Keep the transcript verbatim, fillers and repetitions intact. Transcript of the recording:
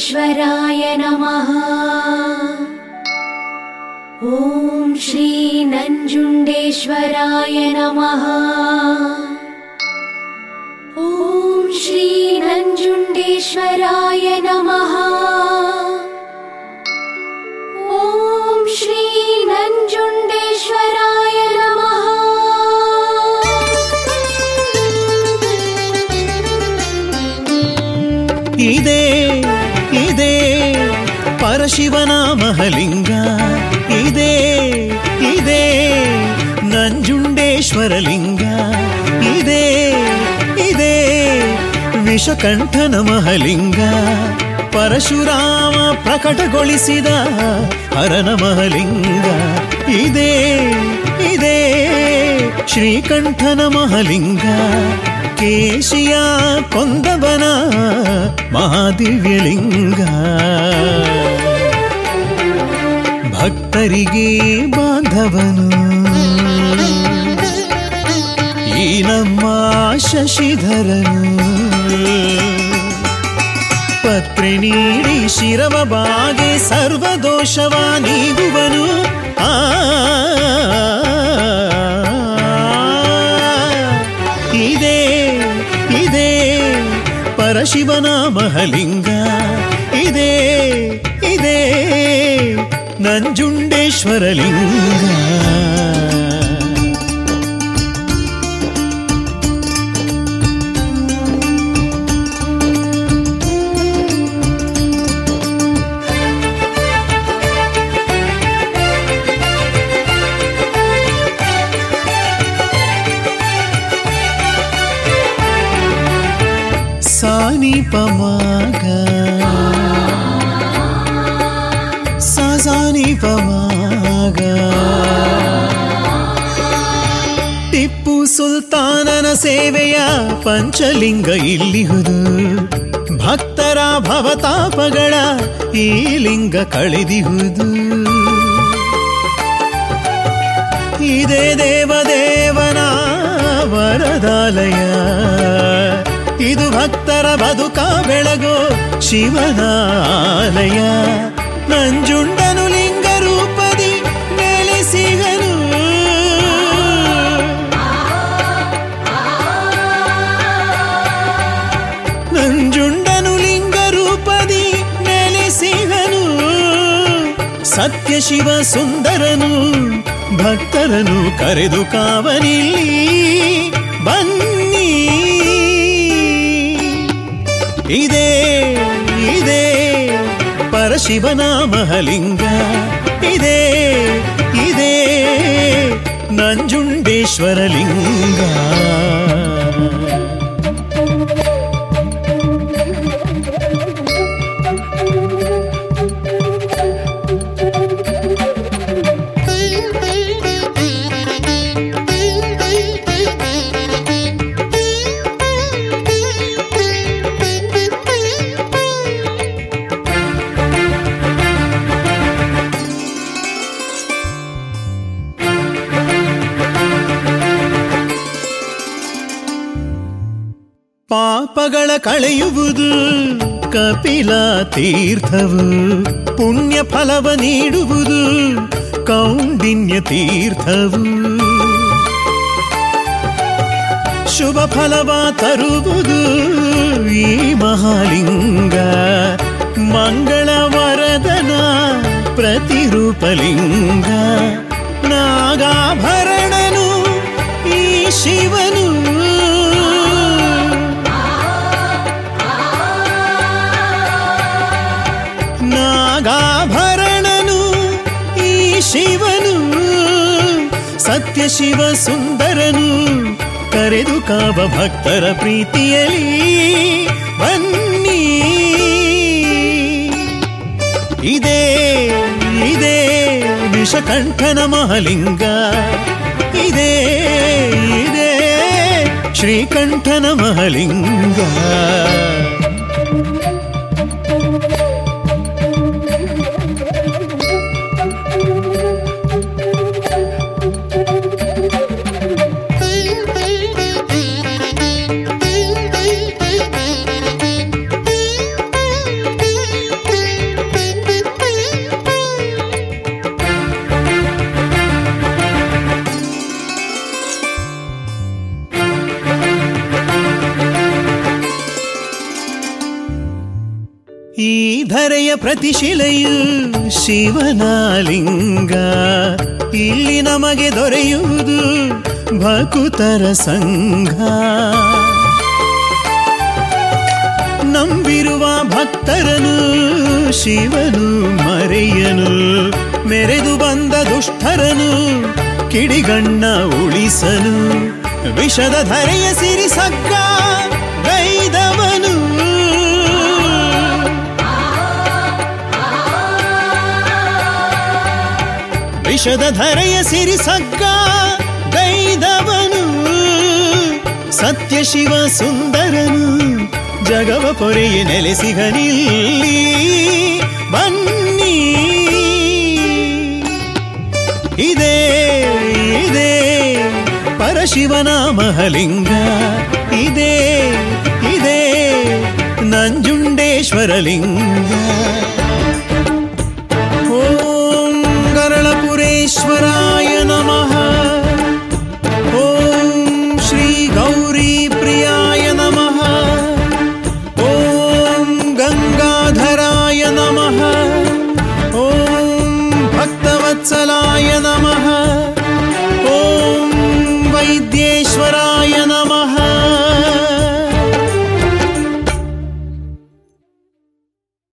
ನಂಜುಂಡೇಶ್ವರಾಯ ನಮಃ. ಓಂ ಶ್ರೀ ನಂಜುಂಡೇಶ್ವರಾಯ ನಮಃ. ಓಂ ಶ್ರೀ ನಂಜುಂಡೇಶ್ವರಾಯ ನಮಃ. ಓಂ ಶ್ರೀ ನಂಜುಂಡೇಶ್ವರಾಯ ನಮಃ. ಇದೇ ಇದೇ ಪರಶಿವನ ಮಹಲಿಂಗ, ಇದೇ ಇದೇ ನಂಜುಂಡೇಶ್ವರ ಲಿಂಗ, ಇದೇ ಇದೇ ವಿಷಕಂಠನ ಮಹಲಿಂಗ, ಪರಶುರಾಮ ಪ್ರಕಟಗೊಳಿಸಿದ ಹರನ ಮಹಲಿಂಗ, ಇದೇ ಇದೇ ಶ್ರೀಕಂಠನ ಮಹಲಿಂಗ, ಕೇಶಿಯ ಕೊಂದವನ ಮಹಾದಿವ್ಯಲಿಂಗ, ಭಕ್ತರಿಗೆ ಬಾಂಧವನು ಈ ನಮ್ಮ ಶಶಿಧರನು, ಪತ್ರೆ ನೀಡಿ ಶಿರವ ಬಾಗೆ ಸರ್ವದೋಷವ ನೀಗುವನು. ಆ ಇದೇ ಇದೇ ಪರಶಿವನ ಮಹಲಿಂಗ, ಇದೇ ಇದೇ ನಂಜುಂಡೇಶ್ವರ ಲಿಂಗ. ಸಾನಿ ಪಮಾಗ ಸಾನಿ ಪಮಾಗ ಟಿಪ್ಪು ಸುಲ್ತಾನನ ಸೇವೆಯ ಪಂಚಲಿಂಗ ಇಲ್ಲಿಹುದು, ಭಕ್ತರ ಭವತಾಪಗಳ ಈ ಲಿಂಗ ಕಳೆದಿಹುದು. ಇದೇ ದೇವದೇವನ ವರದಾಲಯ, ಇದು ಭಕ್ತರ ಬದುಕ ಬೆಳಗೋ ಶಿವನಾಲಯ. ನಂಜುಂಡನು ಲಿಂಗ ರೂಪದಿ ನೆಲೆಸಿಗನು, ನಂಜುಂಡನು ಲಿಂಗ ರೂಪದಿ ನೆಲೆಸಿಗನು, ಸತ್ಯ ಶಿವ ಸುಂದರನು ಭಕ್ತರನು ಕರೆದು ಕಾವನಿಲ್ಲಿ ಬನ್ನಿ. ಇದೇ ಇದೇ ಪರಶಿವನ ಮಹಲಿಂಗ, ಇದೇ ಇದೇ ನಂಜುಂಡೇಶ್ವರ ಲಿಂಗ. ಪಾಪಗಳ ಕಳೆಯುವುದು ಕಪಿಲ ತೀರ್ಥವು, ಪುಣ್ಯ ಫಲವ ನೀಡುವುದು ಕೌಂಡಿನ್ಯ ತೀರ್ಥವು, ಶುಭ ಫಲವ ತರುವುದು ಈ ಮಹಾಲಿಂಗ, ಮಂಗಳ ವರದನ ಪ್ರತಿರೂಪಲಿಂಗ, ನಾಗಾಭರಣನು ಈ ಶಿವನು, ನಾಗಾಭರಣನು ಈ ಶಿವನು, ಸತ್ಯ ಶಿವ ಸುಂದರನು ಕರೆದು ಕಾವ ಭಕ್ತರ ಪ್ರೀತಿಯಲ್ಲಿ ಬನ್ನಿ. ಇದೇ ಇದೇ ವಿಷಕಂಠನ ಮಹಲಿಂಗ, ಇದೇ ಇದೇ ಶ್ರೀಕಂಠನ ಮಹಲಿಂಗ. ಈ ಧರೆಯ ಪ್ರತಿಶಿಲೆಯು ಶಿವನಾಲಿಂಗ, ಇಲ್ಲಿ ನಮಗೆ ದೊರೆಯುವುದು ಭಕುತರ ಸಂಘ. ನಂಬಿರುವ ಭಕ್ತರನು ಶಿವನು ಮರೆಯನು, ಮೆರೆದು ಬಂದ ದುಷ್ಟರನು ಕಿಡಿಗಣ್ಣ ಉಳಿಸನು. ವಿಷದ ಧರೆಯ ಸಿರಿಸಕ್ಕ ಗೈದವನು, ವಿಷದ ಧರೆಯ ಸಿರಿಸಕ್ಕ ಗೈದವನು. ಸತ್ಯ ಶಿವ ಸುಂದರನು ಜಗವ ಪೊರೆಯ ನೆಲೆಸಿಗನಿಲ್ಲಿ ಬನ್ನಿ. ಇದೇ ಇದೇ ಪರಶಿವನ ಮಹಲಿಂಗ, ಇದೇ ಇದೇ ನಂಜುಂಡೇಶ್ವರ ಲಿಂಗ. ಓಂ ಗರಳಪುರೇಶ್ವರಾಯ ನಮಃ. ಓಂ ಶ್ರೀ ಗೌರಿ ಪ್ರಿಯಾಯ ನಮಃ. ಓಂ ಗಂಗಾಧರಾಯ ನಮಃ. ಓಂ ಭಕ್ತವತ್ಸಲಾಯ ನಮಃ. ಓಂ ವೈದ್ಯೇಶ್ವರ